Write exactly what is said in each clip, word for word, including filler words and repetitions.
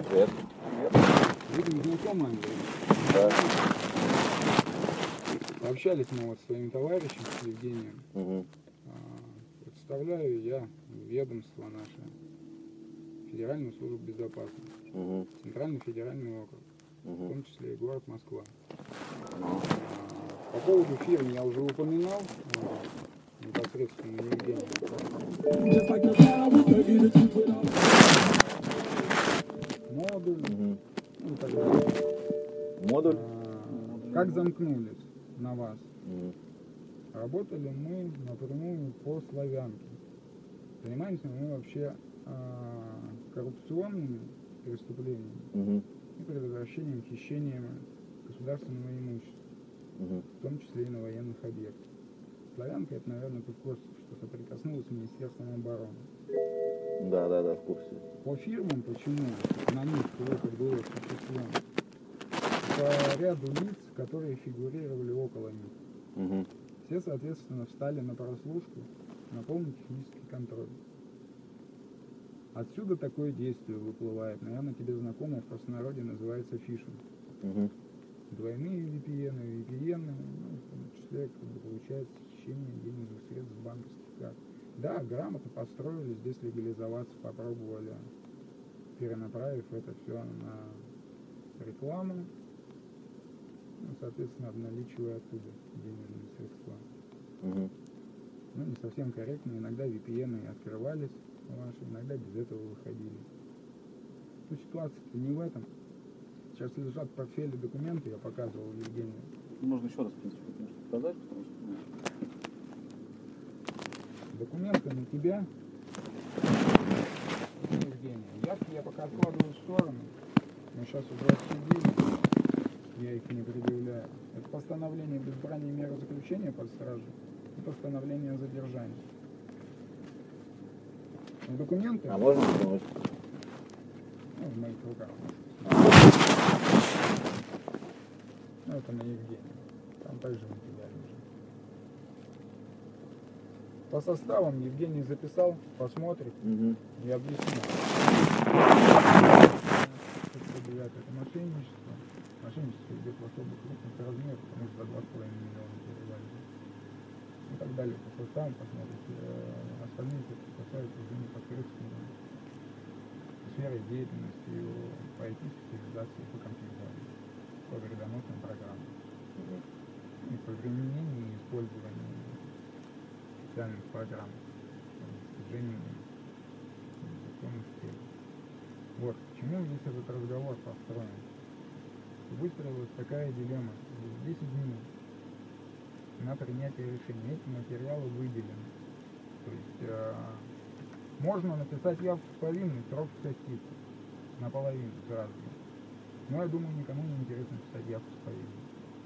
Привет. Видимо, знакомые. Да. Общались мы вот с своим товарищем, с Евгением. Угу. Представляю я ведомство наше, Федеральную службу безопасности, Угу. Центральный федеральный округ, Угу. в том числе и город Москва. Ну. По поводу фирм я уже упоминал непосредственно Евгению. Модуль, Угу. ну и так далее. Модуль? А, как замкнулись на вас? Угу. Работали мы напрямую по славянке. Занимаемся мы вообще а, коррупционными преступлениями Угу. и предотвращением хищения государственного имущества, Угу. в том числе и на военных объектах. Славянка — это, наверное, ты в курсе, что соприкоснулась с Министерством обороны. Да, да, да, в курсе. По фирмам, почему на них опыт был осуществлен? По ряду лиц, которые фигурировали около них. Угу. Все, соответственно, встали на прослушку, на полный технический контроль. Отсюда такое действие выплывает. Наверное, тебе знакомо, в простонародье называется фишинг. Угу. Двойные ви пи эн, ви пи эн, ну, в том числе, как бы, получается хищение денежных средств с банковских карт. Да, грамотно построили, здесь легализоваться попробовали, перенаправив это все на рекламу, ну, соответственно, обналичивая оттуда денежные средства. Угу. Ну, не совсем корректно, иногда ви пи эн открывались ваши, иногда без этого выходили. Ну, ситуация-то не в этом. Сейчас лежат в портфеле документы, я показывал Евгению. Можно еще раз, в принципе, конечно, показать, потому что... Документы на тебя, Евгений. Явки я пока откладываю в сторону. Мы сейчас уже обсудили, я их не предъявляю. Это постановление об избрании меры заключения под стражей и постановление о задержании. Но документы... А можно взглянуть? Ну, в моих руках. Ну, это на Евгения. Там также на тебя лежит. По составам Евгений записал, посмотрит Угу. и объяснит. Это мошенничество. Мошенничество идет в особо крупных размерах, потому что за два с половиной миллиона перевалили. И так далее. По составам посмотрите. Остальные касаются уже непосредственно сферы деятельности по ай ти-специализации по компьютерам, по вредоносным программам. Угу. И по применению и использованию специальных программ, достижению законных целей. Вот, к чему весь этот разговор построен. Выстроилась такая дилемма. десять дней на принятие решения. Эти материалы выделены. То есть э, можно написать явку с повинной, срок сократится наполовину сразу. Но я думаю, никому не интересно писать явку с повинной.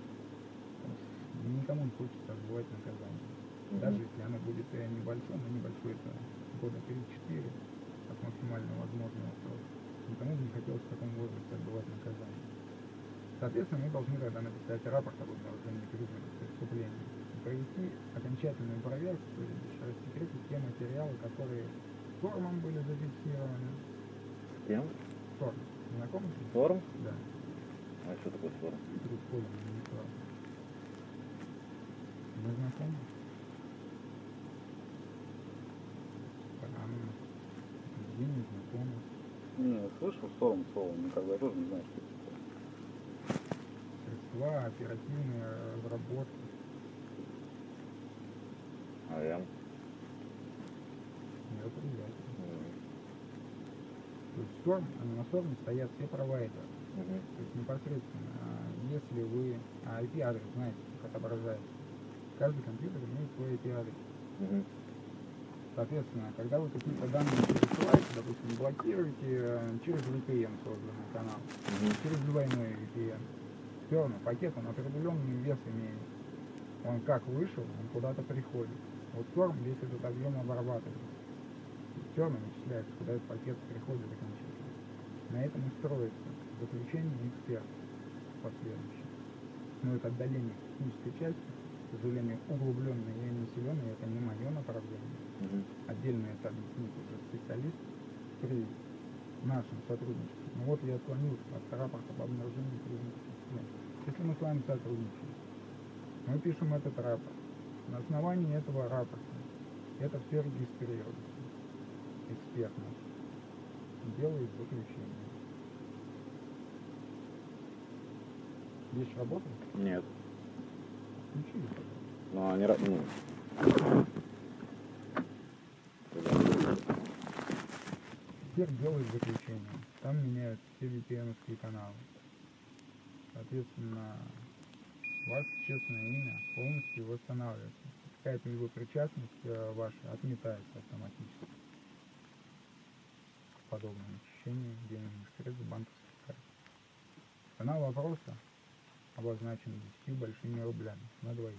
Никому не хочется отбывать наказание. Угу. Даже если оно будет и небольшое, но небольшое, это года три-четыре от максимально возможного срока. Никому бы не хотелось в таком возрасте отбывать наказание. Соответственно, мы должны тогда написать рапорт об обнаружении признаков преступления и провести окончательную проверку, то есть рассекретить те материалы, которые СОРМом были зафиксированы. С кем? СОРМ. Знакомы? Сорм? Да. А что такое сорм? Это использование не СОРМ. Мы знакомы? Странно. Где не знакомы? Не, слышал сором слово, но как бы я тоже не знаю, что это такое. Средства, оперативные разработки. А я? Мероприятия. Угу. То есть СОРМ, на СОРМе стоят все провайдеры. Угу. То есть непосредственно, если вы а ай пи-адрес знаете, как отображается, каждый компьютер имеет свой ай пи-адрес. Угу. Соответственно, когда вы какие-то данные пересылаете, допустим, блокируете через ви пи эн созданный канал, Угу. через двойной ви пи эн, все равно пакет, он определенный вес имеет. Он как вышел, он куда-то приходит. Вот СОРМ весь этот объем обрабатывает. Все равно вычисляется, куда этот пакет приходит окончательно. На этом и строится заключение эксперта последующее. Но это отдаление технической части, к сожалению, углубленное и населенное, это не мое направление. Угу. Отдельно это объяснит уже специалист при нашем сотрудничестве. Ну вот я отклонился от рапорта об обнаружении признаков преступления. Если мы с вами сотрудничаем, мы пишем этот рапорт. На основании этого рапорта это все регистрируется. Эксперт наш делает заключение. Вещь работает? Нет. Включили. Ну, они... ра- Ну, Теперь делает заключение. Там меняют все ви пи эн-овские каналы. Соответственно, у вас честное имя полностью восстанавливается. Какая-то его причастность э, ваша отметается автоматически. Подобное начищение денежных средств банковских карт. Цена вопроса обозначена десятью большими рублями на двоих.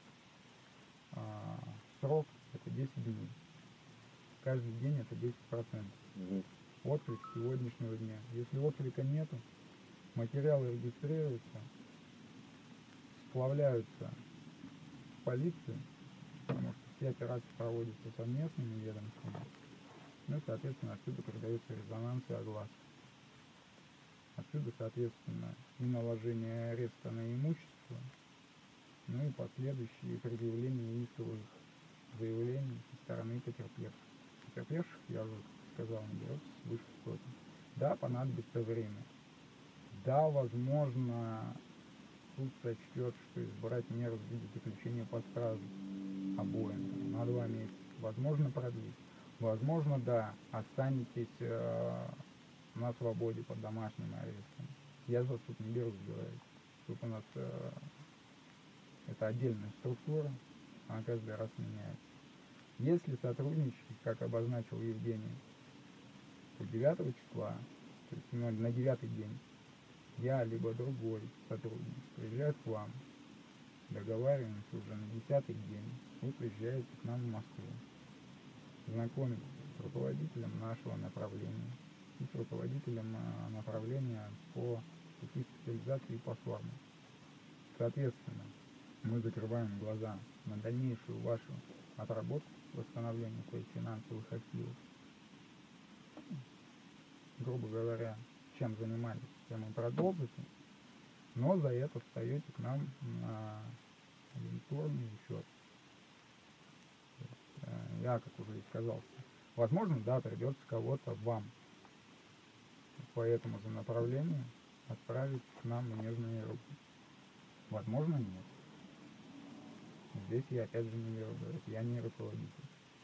А, срок это десять дней. Каждый день это десять процентов. Мгм. Отклик сегодняшнего дня. Если отклика нету, материалы регистрируются, сплавляются в полицию, потому что все операции проводятся совместными ведомствами. Ну и, соответственно, отсюда передается резонанс и огласка. Отсюда, соответственно, и наложение ареста на имущество, ну и последующие предъявления исковых заявлений со стороны потерпевших. Потерпевших, я уже сказал, наберется свыше сотни. Да, понадобится время. Да, возможно, суд сочтет, что избрать меру в виде заключения под стражу обоим на два месяца. Возможно, продлить. Возможно, да, останетесь э, на свободе под домашним арестом. Я за суд не берусь говорить. Суд у нас э, это отдельная структура, она каждый раз меняется. Если сотрудничать, как обозначил Евгений, то девятого числа, то есть ну, на девятый день, я либо другой сотрудник приезжает к вам, договариваемся уже на десятый день, вы приезжаете к нам в Москву, знакомитесь с руководителем нашего направления и с руководителем э, направления по пути специализации и по форме. Соответственно, мы закрываем глаза на дальнейшую вашу отработку, восстановление своих финансовых активов. Грубо говоря, чем занимались, тем и продолжите, но за это встаете к нам на агентурный счет. Я, как уже и сказал, возможно, да, придется кого-то вам по этому же направлению отправить к нам в нежные руки. Возможно, нет. Здесь я опять же не беру говорить, я не руководитель.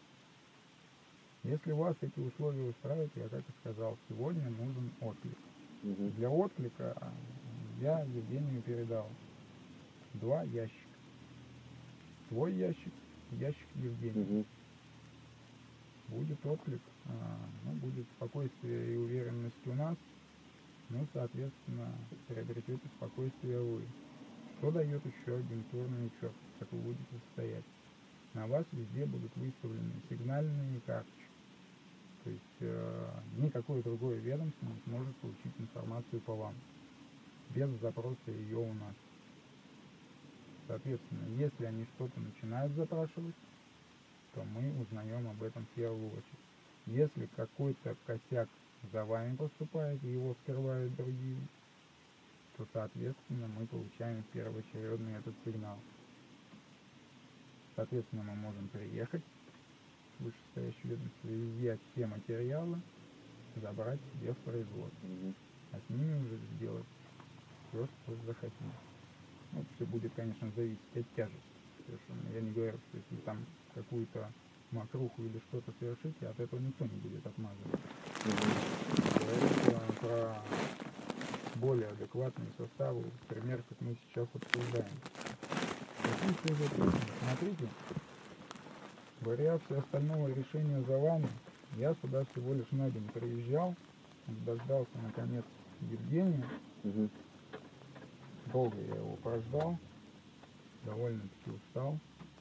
Если вас эти условия устраивают, я как и сказал, сегодня нужен отклик. Мгм. Для отклика я Евгению передал два ящика. Свой ящик, ящик Евгения. Мгм. Будет отклик, а, ну, будет спокойствие и уверенность у нас, ну, соответственно, приобретете спокойствие вы. Что дает еще агентурный учет, как вы будете состоять? На вас везде будут выставлены сигнальные карточки. То есть э, никакое другое ведомство не сможет получить информацию по вам без запроса ее у нас. Соответственно, если они что-то начинают запрашивать, то мы узнаем об этом в первую очередь. Если какой-то косяк за вами поступает и его скрывают другие, то, соответственно, мы получаем первоочередный этот сигнал. Соответственно, мы можем приехать в вышестоящее ведомство, изъять все материалы, забрать себе в производство, Мгм. а с ними уже сделать все, что захотим. Ну, все будет, конечно, зависеть от тяжести. Совершенно. Я не говорю, что если там какую-то мокруху или что-то совершите, от этого никто не будет отмазываться. Говорить про более адекватные составы, пример, как мы сейчас обсуждаем. Какие все записаны? Смотрите, вариация остального решения за вами. Я сюда всего лишь на день приезжал, дождался наконец Евгения. Мгм. Долго я его прождал, довольно-таки устал.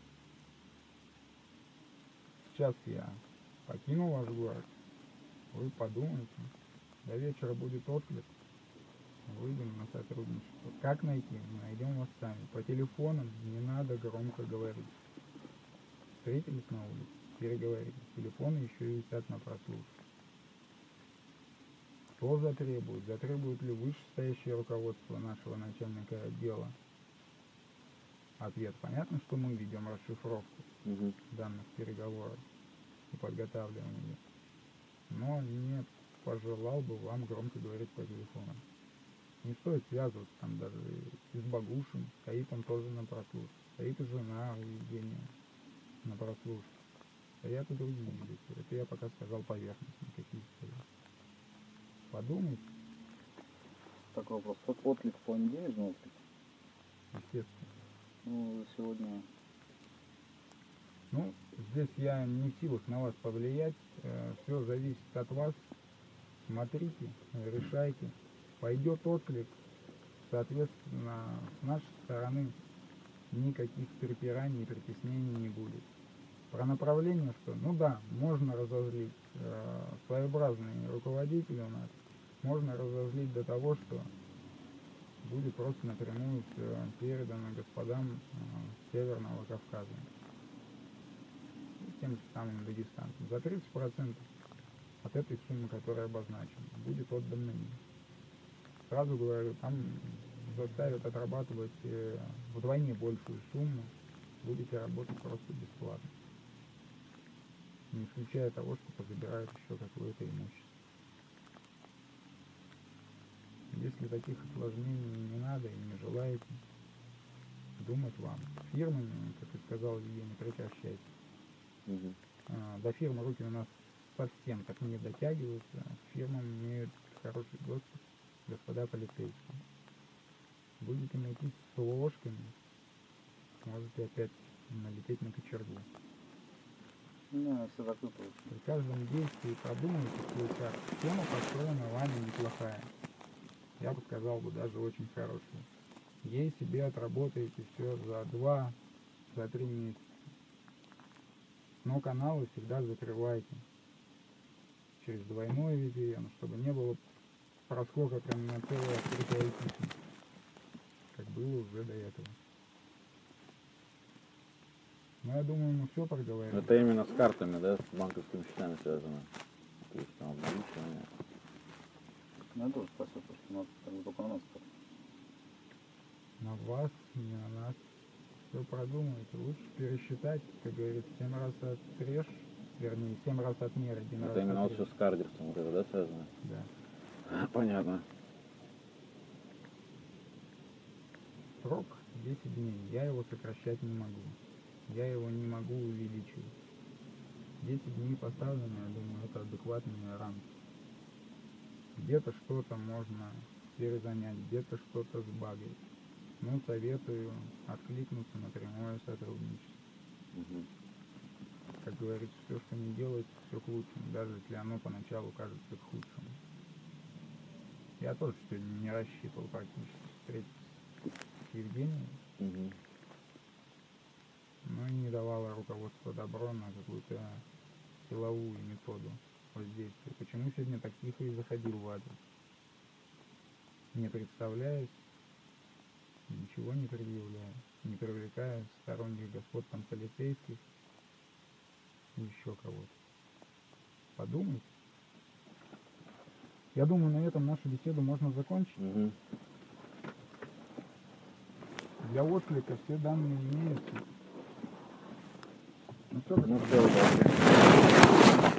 Сейчас я покину ваш город, вы подумайте, до вечера будет отклик, выйдем на сотрудничество. Как найти? Мы найдем вас сами. По телефонам не надо громко говорить. Встретились на улице, переговорили. Телефоны еще и висят на прослушке. Что затребует? Затребует ли вышестоящее руководство нашего начальника отдела? Ответ. Понятно, что мы ведем расшифровку Угу. данных переговоров и подготавливаем ее. Но не пожелал бы вам громко говорить по телефону. Не стоит связываться там даже и с Богушин. Стоит он тоже на прослушке. Стоит и жена у Евгения на прослушке. Стоят и другие лица. Это я пока сказал поверхностно, какие стоят. Подумайте, Такой вопрос. Вот отклик в плане денежный отклик. естественно. Ну, сегодня... Ну, здесь я не в силах на вас повлиять. Все зависит от вас. Смотрите, решайте. Пойдет отклик, соответственно, с нашей стороны никаких припираний и притеснений не будет. Про направление, что, ну да, можно разозлить. Э, своеобразные руководители у нас. Можно разозлить до того, что будет просто напрямую всё передано господам э, Северного Кавказа. И тем же самым дагестанцам. За тридцать процентов от этой суммы, которая обозначена, будет отдана им. Сразу говорю, там заставят отрабатывать э, вдвойне большую сумму, будете работать просто бесплатно. Не исключая того, что позабирают еще какое-то имущество. Если таких осложнений не надо и не желаете, думать вам. С фирмами, как и сказал Евгений, прекращайте. Угу. А, до фирмы руки у нас совсем так не дотягиваются. К фирмам имеют хороший доступ господа полицейские. Будете найти с ложками, можете опять налететь на кочергу. Ну, все так выполнено. При каждом действии продумайте свой шаг. Схема построена вами неплохая. Я бы сказал бы даже очень хорошая. Ей себе отработаете все за два, за три месяца. Но каналы всегда закрывайте через двойной ви пи эн, чтобы не было проскока прям на целое открытое ай пи, как было уже до этого. Ну, я думаю, мы все проговорили. Это именно с картами, да, с банковскими счетами связано. То есть там увеличивание. Ну, я тоже спросил, потому что у нас как бы только на нас. На вас, не на нас. Все продумайте. Лучше пересчитать, как говорится, семь раз отрежь, вернее, семь раз отмерь, один раз Это именно вот отрежь. все с кардерсом, вот это, да, связано? Да. Понятно. Срок десять дней. Я его сокращать не могу. Я его не могу увеличивать. десять дней поставлено, я думаю, это адекватные рамки. Где-то что-то можно перезанять, где-то что-то сбагрить. Ну, советую откликнуться на прямое сотрудничество. Угу. Как говорится, все, что не делается, все к лучшему, даже если оно поначалу кажется к худшему. Я тоже сегодня не рассчитывал практически встретиться с Евгением, Угу. но и не давало руководство добро на какую-то силовую методу воздействия. Почему сегодня так тихо и заходил в адрес? Не представляясь, ничего не предъявляя, не привлекая сторонних господ там полицейских и еще кого-то. Подумайте. Я думаю, на этом нашу беседу можно закончить. Угу. Для отклика все данные имеются. Ну что, Ну все, да.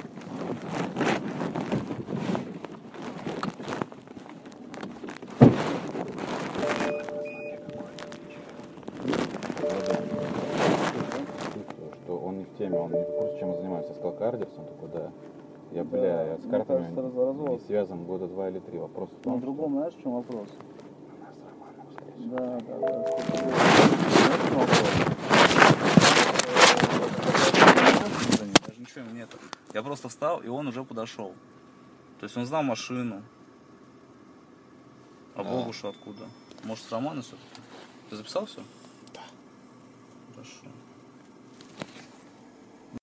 Что он не в теме, он не в курсе, чем он занимается. Я сказал кардерс, он такой, да. Я, бля, я с Мне картами кажется, развод. не связан года два или три. Вопрос в На том, другом, знаешь, в чем вопрос? что у нас с Романом, скорее всего. Да, да, да. Знаешь, в чем вопрос? Даже ничего ему нету. Я просто встал, и он уже подошел. То есть он знал машину. А Да. Богушу откуда? Может, с Романа все-таки? Ты записал все? Да. Хорошо.